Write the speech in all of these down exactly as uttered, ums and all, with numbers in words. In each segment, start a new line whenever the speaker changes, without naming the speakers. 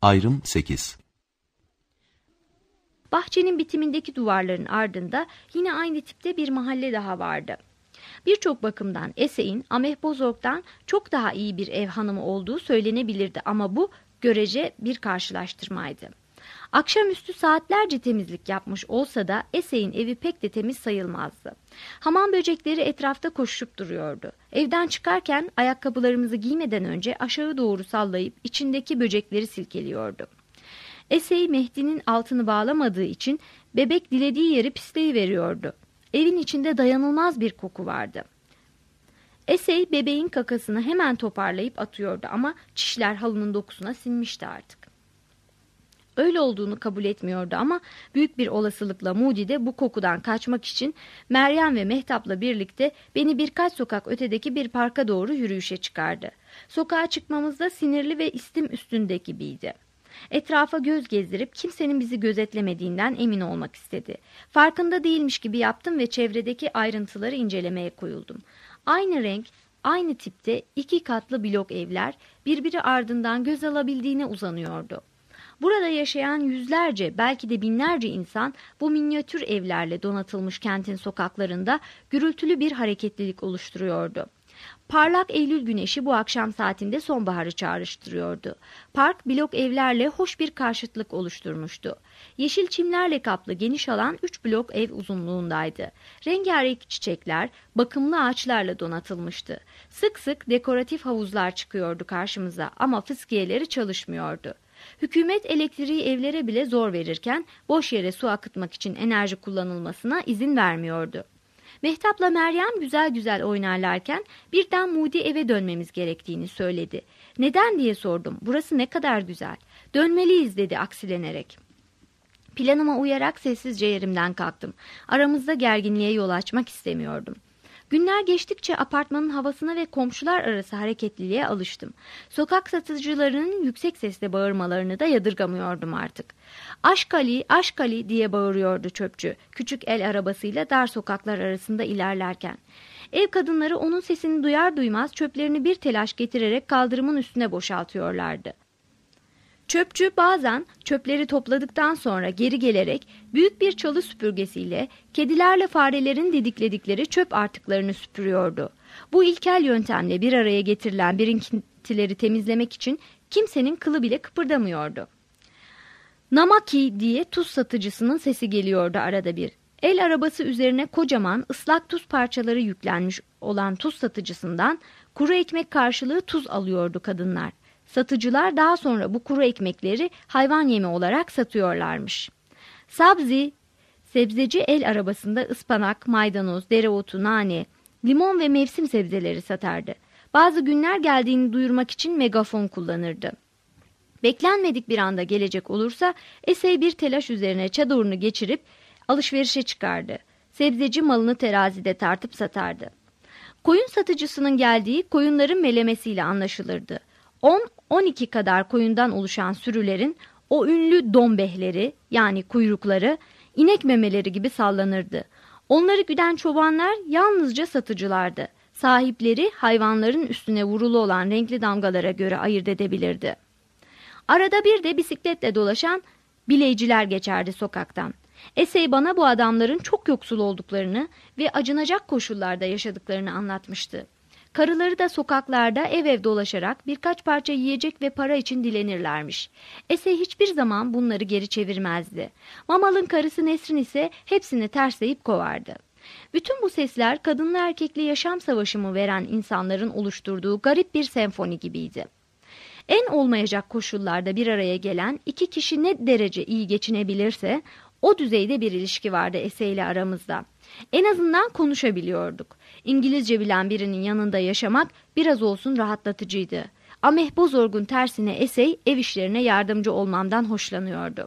Ayrım sekiz.
Bahçenin bitimindeki duvarların ardında yine aynı tipte bir mahalle daha vardı. Birçok bakımdan Esey'in Amehbozorg'dan çok daha iyi bir ev hanımı olduğu söylenebilirdi ama bu görece bir karşılaştırmaydı. Akşamüstü saatlerce temizlik yapmış olsa da Esey'in evi pek de temiz sayılmazdı. Hamam böcekleri etrafta koşup duruyordu. Evden çıkarken ayakkabılarımızı giymeden önce aşağı doğru sallayıp içindeki böcekleri silkeliyordu. Esey Mehdi'nin altını bağlamadığı için bebek dilediği yeri pisleyiveriyordu. Evin içinde dayanılmaz bir koku vardı. Esey bebeğin kakasını hemen toparlayıp atıyordu ama çişler halının dokusuna sinmişti artık. Öyle olduğunu kabul etmiyordu ama büyük bir olasılıkla Moody de bu kokudan kaçmak için Meryem ve Mehtap'la birlikte beni birkaç sokak ötedeki bir parka doğru yürüyüşe çıkardı. Sokağa çıkmamızda sinirli ve istim üstünde gibiydi. Etrafa göz gezdirip kimsenin bizi gözetlemediğinden emin olmak istedi. Farkında değilmiş gibi yaptım ve çevredeki ayrıntıları incelemeye koyuldum. Aynı renk, aynı tipte iki katlı blok evler birbiri ardından göz alabildiğine uzanıyordu. Burada yaşayan yüzlerce, belki de binlerce insan bu minyatür evlerle donatılmış kentin sokaklarında gürültülü bir hareketlilik oluşturuyordu. Parlak Eylül güneşi bu akşam saatinde sonbaharı çağrıştırıyordu. Park blok evlerle hoş bir karşıtlık oluşturmuştu. Yeşil çimlerle kaplı geniş alan üç blok ev uzunluğundaydı. Rengarenk çiçekler, bakımlı ağaçlarla donatılmıştı. Sık sık dekoratif havuzlar çıkıyordu karşımıza ama fıskiyeleri çalışmıyordu. Hükümet elektriği evlere bile zor verirken boş yere su akıtmak için enerji kullanılmasına izin vermiyordu. Mehtap'la Meryem güzel güzel oynarlarken birden Moody eve dönmemiz gerektiğini söyledi. Neden diye sordum. Burası ne kadar güzel. Dönmeliyiz dedi aksilenerek. Planıma uyarak sessizce yerimden kalktım. Aramızda gerginliğe yol açmak istemiyordum. Günler geçtikçe apartmanın havasına ve komşular arası hareketliliğe alıştım. Sokak satıcılarının yüksek sesle bağırmalarını da yadırgamıyordum artık. "Aşk Ali, Aşk Ali" diye bağırıyordu çöpçü, küçük el arabasıyla dar sokaklar arasında ilerlerken. Ev kadınları onun sesini duyar duymaz çöplerini bir telaş getirerek kaldırımın üstüne boşaltıyorlardı. Çöpçü bazen çöpleri topladıktan sonra geri gelerek büyük bir çalı süpürgesiyle kedilerle farelerin didikledikleri çöp artıklarını süpürüyordu. Bu ilkel yöntemle bir araya getirilen birikintileri temizlemek için kimsenin kılı bile kıpırdamıyordu. "Namaki" diye tuz satıcısının sesi geliyordu arada bir. El arabası üzerine kocaman ıslak tuz parçaları yüklenmiş olan tuz satıcısından kuru ekmek karşılığı tuz alıyordu kadınlar. Satıcılar daha sonra bu kuru ekmekleri hayvan yemi olarak satıyorlarmış. Sabzi, sebzeci el arabasında ıspanak, maydanoz, dereotu, nane, limon ve mevsim sebzeleri satardı. Bazı günler geldiğini duyurmak için megafon kullanırdı. Beklenmedik bir anda gelecek olursa Esey bir telaş üzerine çadırını geçirip alışverişe çıkardı. Sebzeci malını terazide tartıp satardı. Koyun satıcısının geldiği koyunların melemesiyle anlaşılırdı. on on iki kadar koyundan oluşan sürülerin o ünlü dombehleri yani kuyrukları inek memeleri gibi sallanırdı. Onları güden çobanlar yalnızca satıcılardı. Sahipleri hayvanların üstüne vurulu olan renkli damgalara göre ayırt edebilirdi. Arada bir de bisikletle dolaşan bileyciler geçerdi sokaktan. Esey bana bu adamların çok yoksul olduklarını ve acınacak koşullarda yaşadıklarını anlatmıştı. Karıları da sokaklarda ev ev dolaşarak birkaç parça yiyecek ve para için dilenirlermiş. Esey hiçbir zaman bunları geri çevirmezdi. Mamal'ın karısı Nesrin ise hepsini tersleyip kovardı. Bütün bu sesler kadınla erkekli yaşam savaşımı veren insanların oluşturduğu garip bir senfoni gibiydi. En olmayacak koşullarda bir araya gelen iki kişi ne derece iyi geçinebilirse o düzeyde bir ilişki vardı Esey ile aramızda. En azından konuşabiliyorduk. İngilizce bilen birinin yanında yaşamak biraz olsun rahatlatıcıydı. Amehbozorg'un tersine Esey ev işlerine yardımcı olmamdan hoşlanıyordu.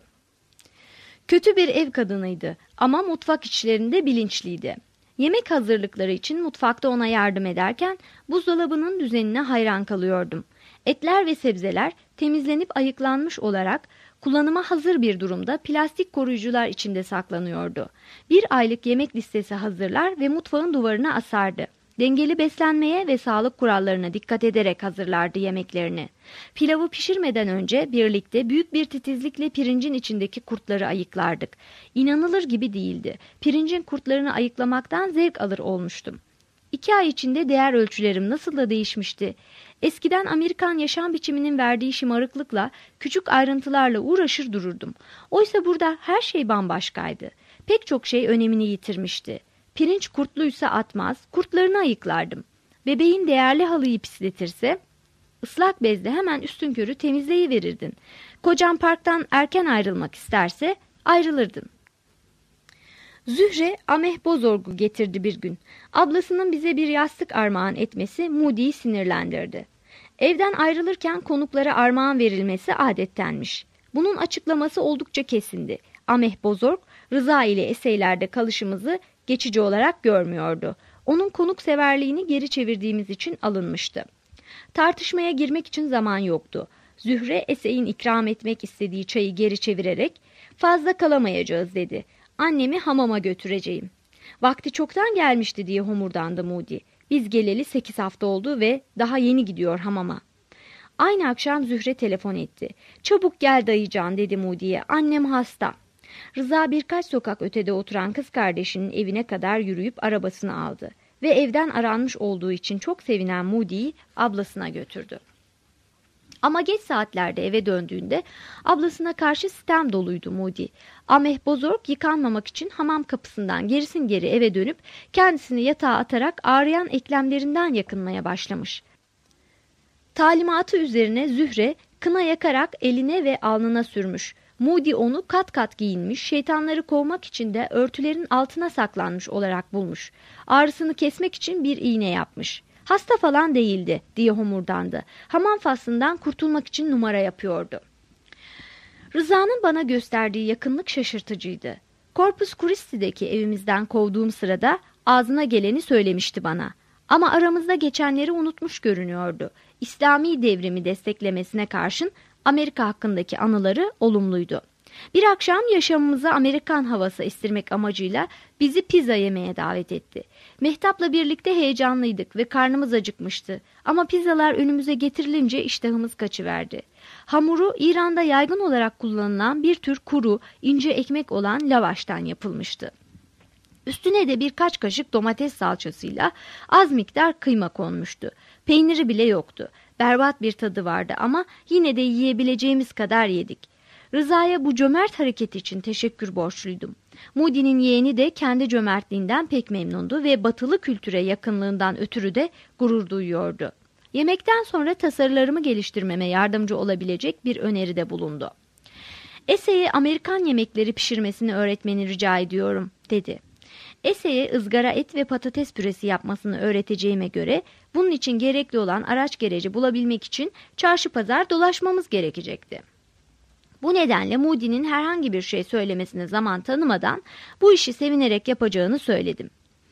Kötü bir ev kadınıydı ama mutfak işlerinde bilinçliydi. Yemek hazırlıkları için mutfakta ona yardım ederken buzdolabının düzenine hayran kalıyordum. Etler ve sebzeler temizlenip ayıklanmış olarak kullanıma hazır bir durumda plastik koruyucular içinde saklanıyordu. Bir aylık yemek listesi hazırlar ve mutfağın duvarına asardı. Dengeli beslenmeye ve sağlık kurallarına dikkat ederek hazırlardı yemeklerini. Pilavı pişirmeden önce birlikte büyük bir titizlikle pirincin içindeki kurtları ayıklardık. İnanılır gibi değildi. Pirincin kurtlarını ayıklamaktan zevk alır olmuştum. İki ay içinde değer ölçülerim nasıl da değişmişti. Eskiden Amerikan yaşam biçiminin verdiği şımarıklıkla, küçük ayrıntılarla uğraşır dururdum. Oysa burada her şey bambaşkaydı. Pek çok şey önemini yitirmişti. Pirinç kurtluysa atmaz, kurtlarını ayıklardım. Bebeğin değerli halıyı pisletirse, ıslak bezle hemen üstünkörü temizleyiverirdin. Kocan parktan erken ayrılmak isterse, ayrılırdın. Zühre Ameh Bozorg'u getirdi bir gün. Ablasının bize bir yastık armağan etmesi Moody'yi sinirlendirdi. Evden ayrılırken konuklara armağan verilmesi adettenmiş. Bunun açıklaması oldukça kesindi. Ameh Bozorg, Rıza ile eseylerde kalışımızı geçici olarak görmüyordu. Onun konukseverliğini geri çevirdiğimiz için alınmıştı. Tartışmaya girmek için zaman yoktu. Zühre Esey'in ikram etmek istediği çayı geri çevirerek fazla kalamayacağız dedi. Annemi hamama götüreceğim. Vakti çoktan gelmişti diye homurdandı Moody. Biz geleli sekiz hafta oldu ve daha yeni gidiyor hamama. Aynı akşam Zühre telefon etti. Çabuk gel dayıcan dedi Moody'ye. Annem hasta. Rıza birkaç sokak ötede oturan kız kardeşinin evine kadar yürüyüp arabasını aldı. Ve evden aranmış olduğu için çok sevinen Moody'yi ablasına götürdü. Ama geç saatlerde eve döndüğünde ablasına karşı sitem doluydu Moody. Ameh Bozorg yıkanmamak için hamam kapısından gerisin geri eve dönüp kendisini yatağa atarak ağrıyan eklemlerinden yakınmaya başlamış. Talimatı üzerine Zühre kına yakarak eline ve alnına sürmüş. Moody onu kat kat giyinmiş, şeytanları kovmak için de örtülerin altına saklanmış olarak bulmuş. Ağrısını kesmek için bir iğne yapmış. Hasta falan değildi diye homurdandı. Hamam faslından kurtulmak için numara yapıyordu. Rıza'nın bana gösterdiği yakınlık şaşırtıcıydı. Corpus Christi'deki evimizden kovduğum sırada ağzına geleni söylemişti bana. Ama aramızda geçenleri unutmuş görünüyordu. İslami devrimi desteklemesine karşın Amerika hakkındaki anıları olumluydu. Bir akşam yaşamımıza Amerikan havası estirmek amacıyla bizi pizza yemeye davet etti. Mehtap'la birlikte heyecanlıydık ve karnımız acıkmıştı. Ama pizzalar önümüze getirilince iştahımız kaçıverdi. Hamuru İran'da yaygın olarak kullanılan bir tür kuru, ince ekmek olan lavaştan yapılmıştı. Üstüne de birkaç kaşık domates salçasıyla az miktar kıyma konmuştu. Peyniri bile yoktu. Berbat bir tadı vardı ama yine de yiyebileceğimiz kadar yedik. Rıza'ya bu cömert hareket için teşekkür borçluydum. Moody'nin yeğeni de kendi cömertliğinden pek memnundu ve batılı kültüre yakınlığından ötürü de gurur duyuyordu. Yemekten sonra tasarılarımı geliştirmeme yardımcı olabilecek bir öneride bulundu. Esey'e Amerikan yemekleri pişirmesini öğretmeni rica ediyorum, dedi. Esey'e ızgara et ve patates püresi yapmasını öğreteceğime göre bunun için gerekli olan araç gereci bulabilmek için çarşı pazar dolaşmamız gerekecekti. Bu nedenle Moody'nin herhangi bir şey söylemesine zaman tanımadan bu işi sevinerek yapacağını söyledim.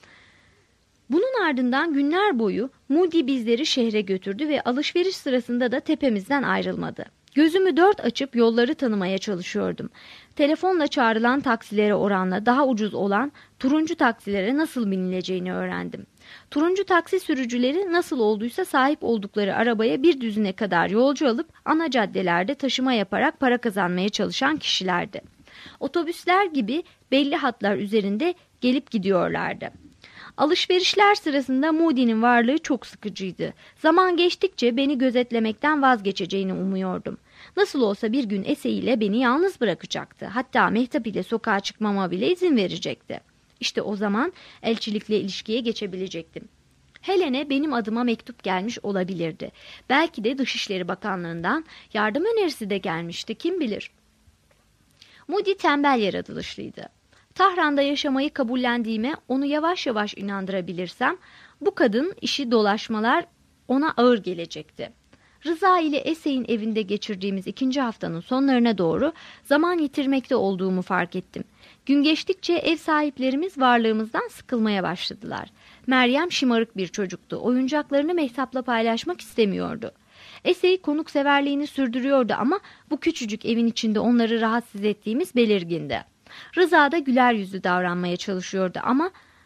Bunun ardından günler boyu Moody bizleri şehre götürdü ve alışveriş sırasında da tepemizden ayrılmadı. Gözümü dört açıp yolları tanımaya çalışıyordum. Telefonla çağrılan taksilere oranla daha ucuz olan turuncu taksilere nasıl binileceğini öğrendim. Turuncu taksi sürücüleri nasıl olduysa sahip oldukları arabaya bir düzine kadar yolcu alıp ana caddelerde taşıma yaparak para kazanmaya çalışan kişilerdi. Otobüsler gibi belli hatlar üzerinde gelip gidiyorlardı. Alışverişler sırasında Moody'nin varlığı çok sıkıcıydı. Zaman geçtikçe beni gözetlemekten vazgeçeceğini umuyordum. Nasıl olsa bir gün Esey ile beni yalnız bırakacaktı. Hatta Mehtap ile sokağa çıkmama bile izin verecekti. İşte o zaman elçilikle ilişkiye geçebilecektim. Helen'e benim adıma mektup gelmiş olabilirdi. Belki de Dışişleri Bakanlığı'ndan yardım önerisi de gelmişti, kim bilir. Moody tembel yaratılışlıydı. Tahran'da yaşamayı kabullendiğime onu yavaş yavaş inandırabilirsem bu kadın işi dolaşmalar ona ağır gelecekti. Rıza ile Esey'in evinde geçirdiğimiz ikinci haftanın sonlarına doğru zaman yitirmekte olduğumu fark ettim. Gün geçtikçe ev sahiplerimiz varlığımızdan sıkılmaya başladılar. Meryem şımarık bir çocuktu. Oyuncaklarını Mehtap'la paylaşmak istemiyordu. Esey konukseverliğini sürdürüyordu ama bu küçücük evin içinde onları rahatsız ettiğimiz belirgindi. Rıza da güler yüzlü davranmaya çalışıyordu ama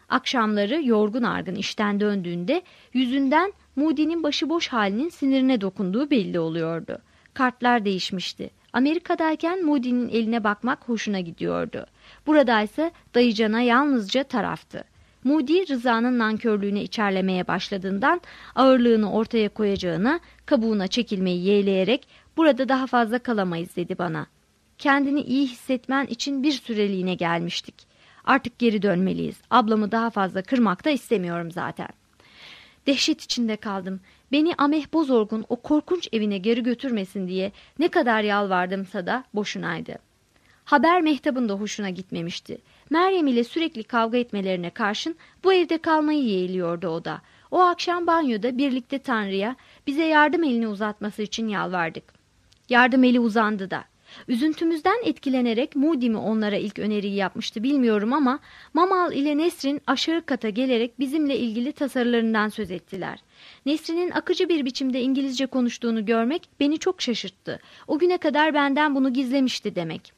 Akşamları yorgun argın işten döndüğünde yüzünden Moody'nin başıboş halinin sinirine dokunduğu belli oluyordu. Kartlar değişmişti. Amerika'dayken Moody'nin eline bakmak hoşuna gidiyordu. Buradaysa dayıcana yalnızca taraftı. Moody, Rıza'nın nankörlüğüne içerlemeye başladığından ağırlığını ortaya koyacağına kabuğuna çekilmeyi yeğleyerek burada daha fazla kalamayız dedi bana. Kendini iyi hissetmen için bir süreliğine gelmiştik. Artık geri dönmeliyiz. Ablamı daha fazla kırmak da istemiyorum zaten. Dehşet içinde kaldım. Beni Ameh Bozorg'un o korkunç evine geri götürmesin diye ne kadar yalvardımsa da boşunaydı. Haber Mehtap'ın da hoşuna gitmemişti. Meryem ile sürekli kavga etmelerine karşın bu evde kalmayı yeğliyordu o da. O akşam banyoda birlikte Tanrı'ya bize yardım elini uzatması için yalvardık. Yardım eli uzandı da. Üzüntümüzden etkilenerek Moody mi onlara ilk öneriyi yapmıştı bilmiyorum ama Mamal ile Nesrin aşağı kata gelerek bizimle ilgili tasarılarından söz ettiler. Nesrin'in akıcı bir biçimde İngilizce konuştuğunu görmek beni çok şaşırttı. O güne kadar benden bunu gizlemişti demek.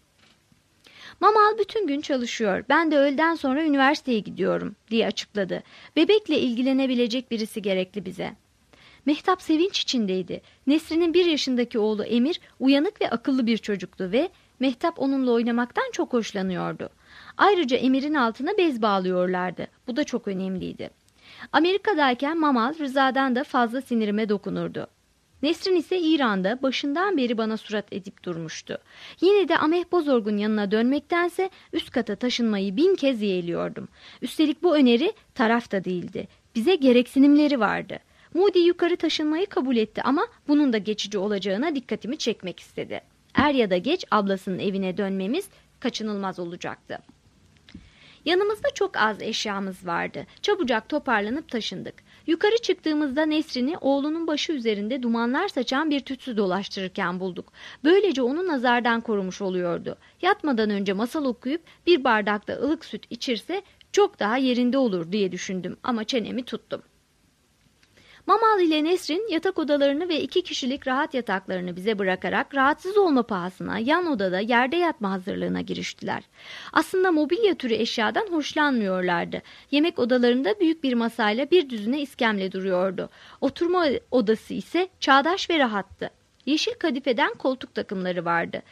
Mamal bütün gün çalışıyor. Ben de öğleden sonra üniversiteye gidiyorum diye açıkladı. Bebekle ilgilenebilecek birisi gerekli bize. Mehtap sevinç içindeydi. Nesrin'in bir yaşındaki oğlu Emir uyanık ve akıllı bir çocuktu ve Mehtap onunla oynamaktan çok hoşlanıyordu. Ayrıca Emir'in altına bez bağlıyorlardı. Bu da çok önemliydi. Amerika'dayken Mamal Rıza'dan da fazla sinirime dokunurdu. Nesrin ise İran'da başından beri bana surat edip durmuştu. Yine de Ameh Bozorg'un yanına dönmektense üst kata taşınmayı bin kez yeğliyordum. Üstelik bu öneri taraf da değildi. Bize gereksinimleri vardı. Moody yukarı taşınmayı kabul etti ama bunun da geçici olacağına dikkatimi çekmek istedi. Er ya da geç ablasının evine dönmemiz kaçınılmaz olacaktı. Yanımızda çok az eşyamız vardı. Çabucak toparlanıp taşındık. Yukarı çıktığımızda Nesrin'i oğlunun başı üzerinde dumanlar saçan bir tütsü dolaştırırken bulduk. Böylece onu nazardan korumuş oluyordu. Yatmadan önce masal okuyup bir bardakta ılık süt içirse çok daha yerinde olur diye düşündüm ama çenemi tuttum. Mamal ile Nesrin yatak odalarını ve iki kişilik rahat yataklarını bize bırakarak rahatsız olma pahasına yan odada yerde yatma hazırlığına giriştiler. Aslında mobilya türü eşyadan hoşlanmıyorlardı. Yemek odalarında büyük bir masayla bir düzine iskemle duruyordu. Oturma odası ise çağdaş ve rahattı. Yeşil kadifeden koltuk takımları vardı.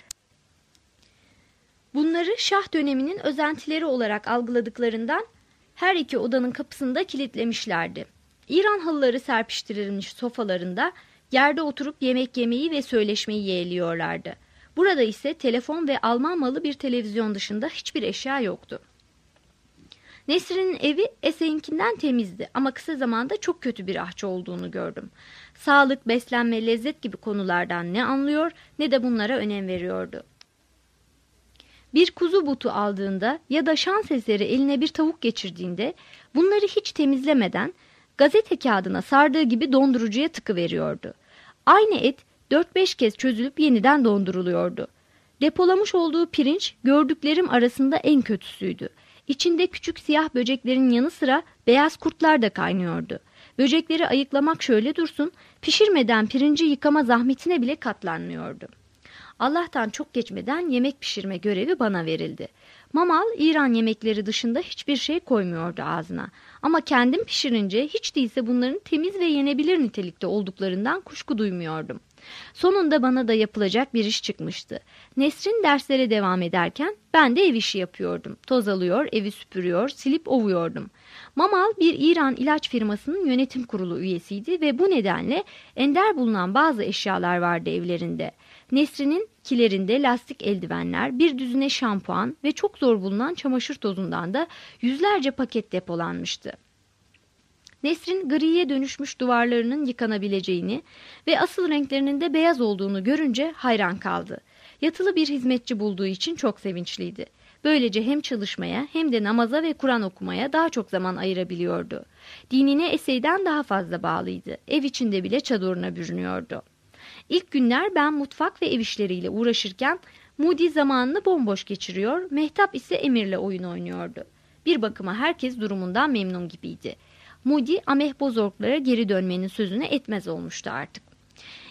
Bunları Şah döneminin özentileri olarak algıladıklarından her iki odanın kapısını da kilitlemişlerdi. İran halıları serpiştirilmiş sofalarında yerde oturup yemek yemeyi ve söyleşmeyi yeğliyorlardı. Burada ise telefon ve Alman malı bir televizyon dışında hiçbir eşya yoktu. Nesrin'in evi Ese'inkinden temizdi ama kısa zamanda çok kötü bir ahçı olduğunu gördüm. Sağlık, beslenme, lezzet gibi konulardan ne anlıyor ne de bunlara önem veriyordu. Bir kuzu butu aldığında ya da şans eseri eline bir tavuk geçirdiğinde bunları hiç temizlemeden gazete kağıdına sardığı gibi dondurucuya tıkıveriyordu. Aynı et dört beş kez çözülüp yeniden donduruluyordu. Depolamış olduğu pirinç gördüklerim arasında en kötüsüydü. İçinde küçük siyah böceklerin yanı sıra beyaz kurtlar da kaynıyordu. Böcekleri ayıklamak şöyle dursun, pişirmeden pirinci yıkama zahmetine bile katlanmıyordu. Allah'tan çok geçmeden yemek pişirme görevi bana verildi. Mamal İran yemekleri dışında hiçbir şey koymuyordu ağzına. Ama kendim pişirince hiç değilse bunların temiz ve yenebilir nitelikte olduklarından kuşku duymuyordum. Sonunda bana da yapılacak bir iş çıkmıştı. Nesrin derslere devam ederken ben de ev işi yapıyordum. Toz alıyor, evi süpürüyor, silip ovuyordum. Mamal bir İran ilaç firmasının yönetim kurulu üyesiydi ve bu nedenle ender bulunan bazı eşyalar vardı evlerinde. Nesrin'in kilerinde lastik eldivenler, bir düzine şampuan ve çok zor bulunan çamaşır tozundan da yüzlerce paket depolanmıştı. Nesrin griye dönüşmüş duvarlarının yıkanabileceğini ve asıl renklerinin de beyaz olduğunu görünce hayran kaldı. Yatılı bir hizmetçi bulduğu için çok sevinçliydi. Böylece hem çalışmaya hem de namaza ve Kur'an okumaya daha çok zaman ayırabiliyordu. Dinine Esey'den daha fazla bağlıydı. Ev içinde bile çadırına bürünüyordu. İlk günler ben mutfak ve ev işleriyle uğraşırken Moody zamanını bomboş geçiriyor, Mehtap ise Emir'le oyun oynuyordu. Bir bakıma herkes durumundan memnun gibiydi. Moody, Ameh Bozorglara geri dönmenin sözünü etmez olmuştu artık.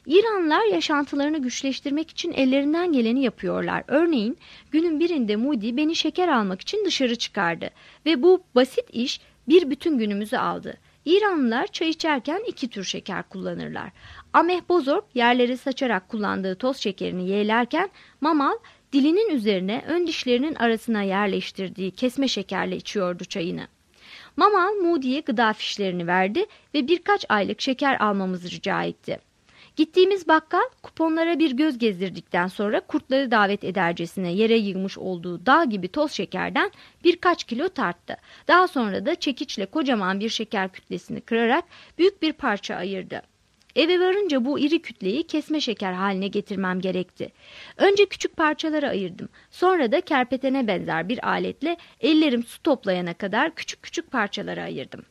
İranlılar yaşantılarını güçleştirmek için ellerinden geleni yapıyorlar. Örneğin günün birinde Moody beni şeker almak için dışarı çıkardı ve bu basit iş bir bütün günümüzü aldı. İranlılar çay içerken iki tür şeker kullanırlar. Ameh Bozorg yerlere saçarak kullandığı toz şekerini yeğlerken Mamal dilinin üzerine ön dişlerinin arasına yerleştirdiği kesme şekerle içiyordu çayını. Mamal Moody'ye gıda fişlerini verdi ve birkaç aylık şeker almamızı rica etti. Gittiğimiz bakkal kuponlara bir göz gezdirdikten sonra kurtları davet edercesine yere yığmış olduğu dağ gibi toz şekerden birkaç kilo tarttı. Daha sonra da çekiçle kocaman bir şeker kütlesini kırarak büyük bir parça ayırdı. Eve varınca bu iri kütleyi kesme şeker haline getirmem gerekti. Önce küçük parçalara ayırdım. Sonra da kerpetene benzer bir aletle ellerim su toplayana kadar küçük küçük parçalara ayırdım.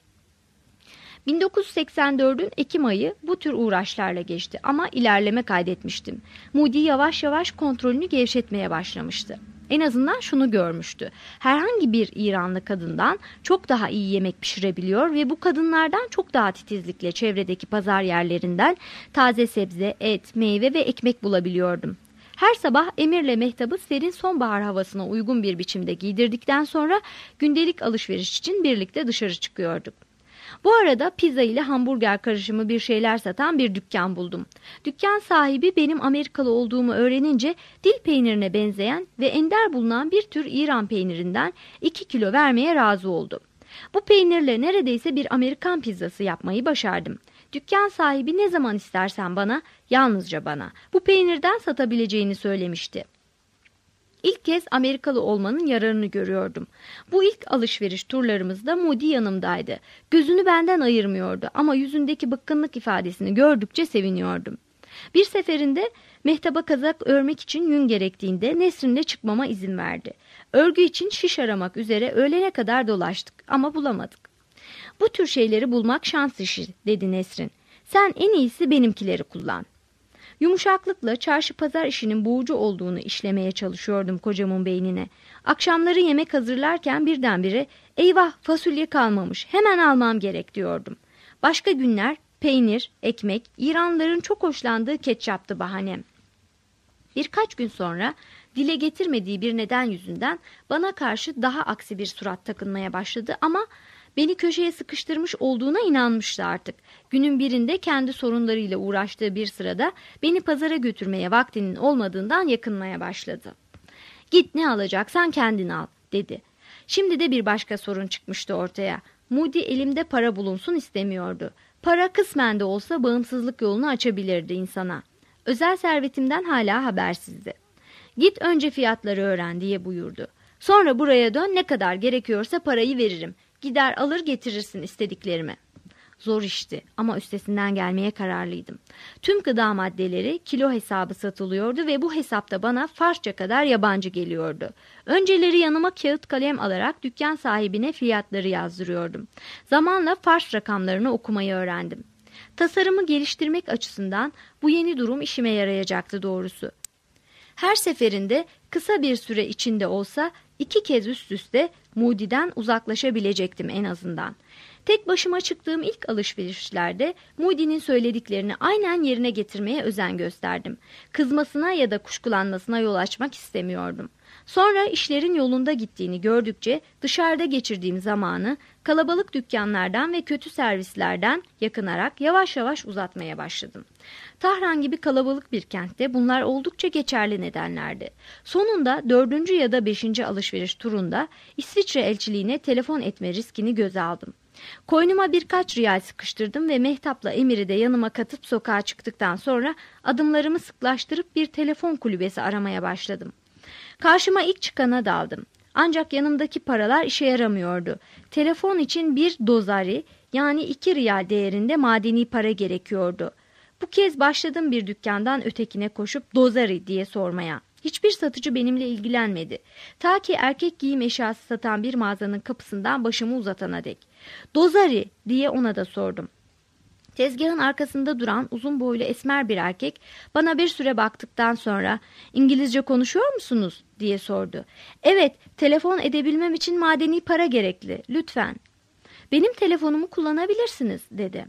bin dokuz yüz seksen dördün Ekim ayı bu tür uğraşlarla geçti ama ilerleme kaydetmiştim. Moody yavaş yavaş kontrolünü gevşetmeye başlamıştı. En azından şunu görmüştü. Herhangi bir İranlı kadından çok daha iyi yemek pişirebiliyor ve bu kadınlardan çok daha titizlikle çevredeki pazar yerlerinden taze sebze, et, meyve ve ekmek bulabiliyordum. Her sabah Emir'le Mehtap'ı serin sonbahar havasına uygun bir biçimde giydirdikten sonra gündelik alışveriş için birlikte dışarı çıkıyorduk. Bu arada pizza ile hamburger karışımı bir şeyler satan bir dükkan buldum. Dükkan sahibi benim Amerikalı olduğumu öğrenince dil peynirine benzeyen ve ender bulunan bir tür İran peynirinden iki kilo vermeye razı oldu. Bu peynirle neredeyse bir Amerikan pizzası yapmayı başardım. Dükkan sahibi ne zaman istersen bana, yalnızca bana, bu peynirden satabileceğini söylemişti. İlk kez Amerikalı olmanın yararını görüyordum. Bu ilk alışveriş turlarımızda Moody yanımdaydı. Gözünü benden ayırmıyordu ama yüzündeki bıkkınlık ifadesini gördükçe seviniyordum. Bir seferinde Mehtap'a kazak örmek için yün gerektiğinde Nesrin'le çıkmama izin verdi. Örgü için şiş aramak üzere öğlene kadar dolaştık ama bulamadık. Bu tür şeyleri bulmak şans işi, dedi Nesrin. Sen en iyisi benimkileri kullan. Yumuşaklıkla çarşı pazar işinin boğucu olduğunu işlemeye çalışıyordum kocamın beynine. Akşamları yemek hazırlarken birdenbire eyvah fasulye kalmamış, hemen almam gerek diyordum. Başka günler peynir, ekmek, İranlıların çok hoşlandığı ketçaptı bahanem. Birkaç gün sonra dile getirmediği bir neden yüzünden bana karşı daha aksi bir surat takınmaya başladı ama beni köşeye sıkıştırmış olduğuna inanmıştı artık. Günün birinde kendi sorunlarıyla uğraştığı bir sırada beni pazara götürmeye vaktinin olmadığından yakınmaya başladı. Git ne alacaksan kendin al, dedi. Şimdi de bir başka sorun çıkmıştı ortaya. Moody elimde para bulunsun istemiyordu. Para kısmen de olsa bağımsızlık yolunu açabilirdi insana. Özel servetimden hala habersizdi. Git önce fiyatları öğren diye buyurdu. Sonra buraya dön, ne kadar gerekiyorsa parayı veririm. Gider alır getirirsin istediklerimi. Zor işti ama üstesinden gelmeye kararlıydım. Tüm gıda maddeleri kilo hesabı satılıyordu ve bu hesapta bana Farsça kadar yabancı geliyordu. Önceleri yanıma kağıt kalem alarak dükkan sahibine fiyatları yazdırıyordum. Zamanla Fars rakamlarını okumayı öğrendim. Tasarımı geliştirmek açısından bu yeni durum işime yarayacaktı doğrusu. Her seferinde kısa bir süre içinde olsa iki kez üst üste Moody'den uzaklaşabilecektim en azından. Tek başıma çıktığım ilk alışverişlerde Moody'nin söylediklerini aynen yerine getirmeye özen gösterdim. Kızmasına ya da kuşkulanmasına yol açmak istemiyordum. Sonra işlerin yolunda gittiğini gördükçe dışarıda geçirdiğim zamanı kalabalık dükkanlardan ve kötü servislerden yakınarak yavaş yavaş uzatmaya başladım. Tahran gibi kalabalık bir kentte bunlar oldukça geçerli nedenlerdi. Sonunda dördüncü ya da beşinci alışveriş turunda İsviçre elçiliğine telefon etme riskini göze aldım. Koynuma birkaç riyal sıkıştırdım ve Mehtap'la Emir'i de yanıma katıp sokağa çıktıktan sonra adımlarımı sıklaştırıp bir telefon kulübesi aramaya başladım. Karşıma ilk çıkana daldım. Ancak yanımdaki paralar işe yaramıyordu. Telefon için bir dozari, yani iki riyal değerinde madeni para gerekiyordu. Bu kez başladım bir dükkandan ötekine koşup dozari diye sormaya. Hiçbir satıcı benimle ilgilenmedi. Ta ki erkek giyim eşyası satan bir mağazanın kapısından başımı uzatana dek. Dozari diye ona da sordum. Tezgahın arkasında duran uzun boylu esmer bir erkek bana bir süre baktıktan sonra "İngilizce konuşuyor musunuz?" diye sordu. "Evet, telefon edebilmem için madeni para gerekli. Lütfen." "Benim telefonumu kullanabilirsiniz," dedi.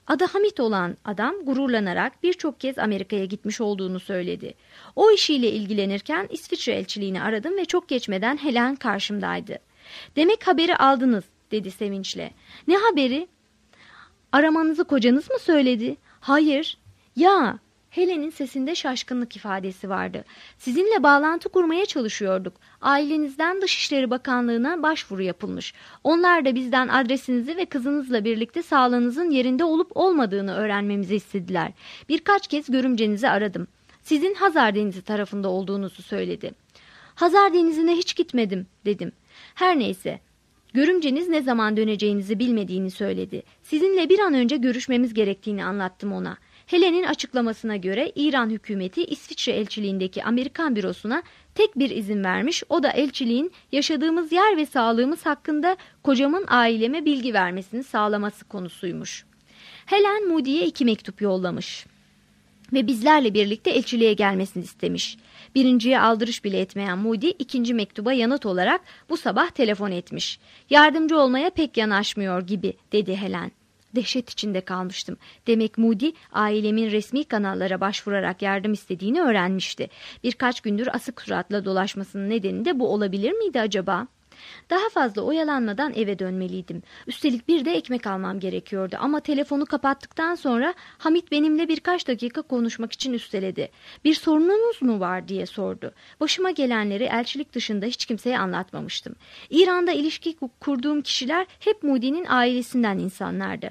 Adı Hamit olan adam gururlanarak birçok kez Amerika'ya gitmiş olduğunu söyledi. O işiyle ilgilenirken İsviçre elçiliğini aradım ve çok geçmeden Helen karşımdaydı. "Demek haberi aldınız," dedi sevinçle. "Ne haberi?" "Aramanızı kocanız mı söyledi?" "Hayır." "Ya." Helen'in sesinde şaşkınlık ifadesi vardı. "Sizinle bağlantı kurmaya çalışıyorduk. Ailenizden Dışişleri Bakanlığı'na başvuru yapılmış. Onlar da bizden adresinizi ve kızınızla birlikte sağlığınızın yerinde olup olmadığını öğrenmemizi istediler. Birkaç kez görümcenizi aradım. Sizin Hazar Denizi tarafında olduğunuzu söyledi." "Hazar Denizi'ne hiç gitmedim," dedim. "Her neyse. Görümceniz ne zaman döneceğinizi bilmediğini söyledi. Sizinle bir an önce görüşmemiz gerektiğini anlattım ona." Helen'in açıklamasına göre İran hükümeti İsviçre elçiliğindeki Amerikan bürosuna tek bir izin vermiş, o da elçiliğin yaşadığımız yer ve sağlığımız hakkında kocamın aileme bilgi vermesini sağlaması konusuymuş. Helen Moody'ye iki mektup yollamış ve bizlerle birlikte elçiliğe gelmesini istemiş. Birinciye aldırış bile etmeyen Moody ikinci mektuba yanıt olarak bu sabah telefon etmiş. "Yardımcı olmaya pek yanaşmıyor gibi," dedi Helen. Dehşet içinde kalmıştım. Demek Moody ailemin resmi kanallara başvurarak yardım istediğini öğrenmişti. Birkaç gündür asık suratla dolaşmasının nedeni de bu olabilir miydi acaba? Daha fazla oyalanmadan eve dönmeliydim. Üstelik bir de ekmek almam gerekiyordu ama telefonu kapattıktan sonra Hamit benimle birkaç dakika konuşmak için üsteledi. "Bir sorununuz mu var?" diye sordu. Başıma gelenleri elçilik dışında hiç kimseye anlatmamıştım. İran'da ilişki kurduğum kişiler hep Moody'nin ailesinden insanlardı.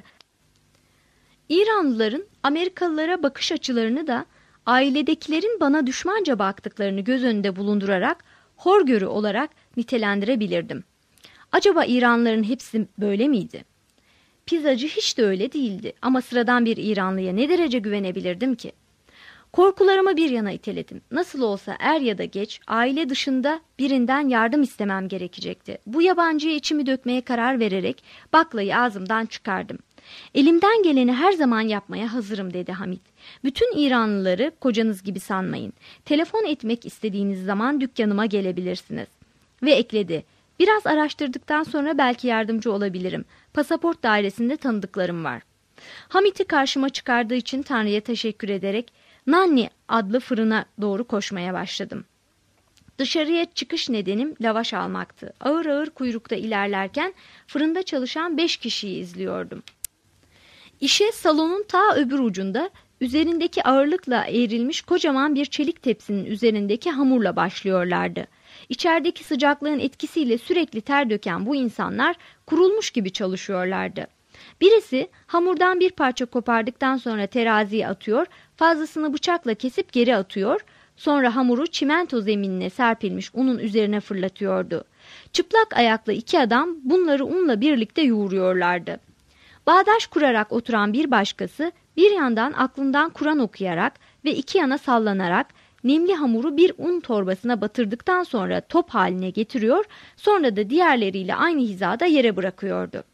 İranlıların Amerikalılara bakış açılarını da ailedekilerin bana düşmanca baktıklarını göz önünde bulundurarak horgörü olarak nitelendirebilirdim. Acaba İranlıların hepsi böyle miydi? Pizzacı hiç de öyle değildi ama sıradan bir İranlıya ne derece güvenebilirdim ki? Korkularımı bir yana iteledim. Nasıl olsa er ya da geç aile dışında birinden yardım istemem gerekecekti. Bu yabancıya içimi dökmeye karar vererek baklayı ağzımdan çıkardım. "Elimden geleni her zaman yapmaya hazırım," dedi Hamit. "Bütün İranlıları kocanız gibi sanmayın. Telefon etmek istediğiniz zaman dükkanıma gelebilirsiniz." Ve ekledi. "Biraz araştırdıktan sonra belki yardımcı olabilirim. Pasaport dairesinde tanıdıklarım var." Hamit'i karşıma çıkardığı için Tanrı'ya teşekkür ederek Nanni adlı fırına doğru koşmaya başladım. Dışarıya çıkış nedenim lavaş almaktı. Ağır ağır kuyrukta ilerlerken fırında çalışan beş kişiyi izliyordum. İşe salonun ta öbür ucunda üzerindeki ağırlıkla eğrilmiş kocaman bir çelik tepsinin üzerindeki hamurla başlıyorlardı. İçerideki sıcaklığın etkisiyle sürekli ter döken bu insanlar kurulmuş gibi çalışıyorlardı. Birisi hamurdan bir parça kopardıktan sonra teraziye atıyor, fazlasını bıçakla kesip geri atıyor, sonra hamuru çimento zeminine serpilmiş unun üzerine fırlatıyordu. Çıplak ayaklı iki adam bunları unla birlikte yoğuruyorlardı. Bağdaş kurarak oturan bir başkası bir yandan aklından Kur'an okuyarak ve iki yana sallanarak nemli hamuru bir un torbasına batırdıktan sonra top haline getiriyor, sonra da diğerleriyle aynı hizada yere bırakıyordu.